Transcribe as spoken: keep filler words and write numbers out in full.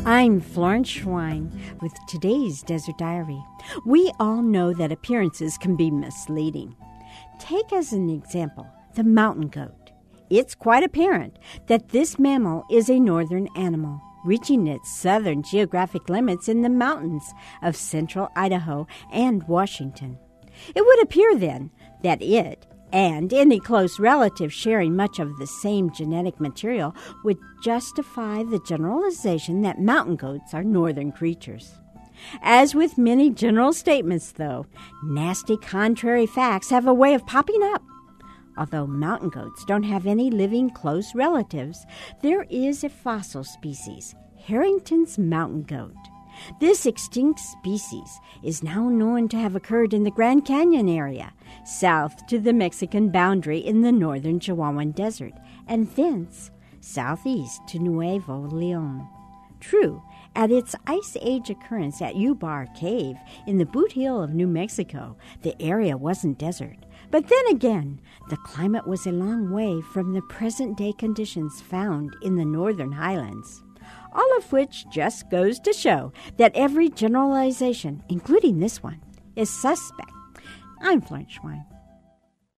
I'm Florence Schwein with today's Desert Diary. We all know that appearances can be misleading. Take as an example the mountain goat. It's quite apparent that this mammal is a northern animal, reaching its southern geographic limits in the mountains of central Idaho and Washington. It would appear then that it and any close relative sharing much of the same genetic material would justify the generalization that mountain goats are northern creatures. As with many general statements, though, nasty contrary facts have a way of popping up. Although mountain goats don't have any living close relatives, there is a fossil species, Harrington's mountain goat. This extinct species is now known to have occurred in the Grand Canyon area, south to the Mexican boundary in the northern Chihuahuan Desert, and thence southeast to Nuevo Leon. True, at its Ice Age occurrence at U-Bar Cave in the Boot Hill of New Mexico, the area wasn't desert. But then again, the climate was a long way from the present-day conditions found in the northern highlands. All of which just goes to show that every generalization, including this one, is suspect. I'm Florence Schwein.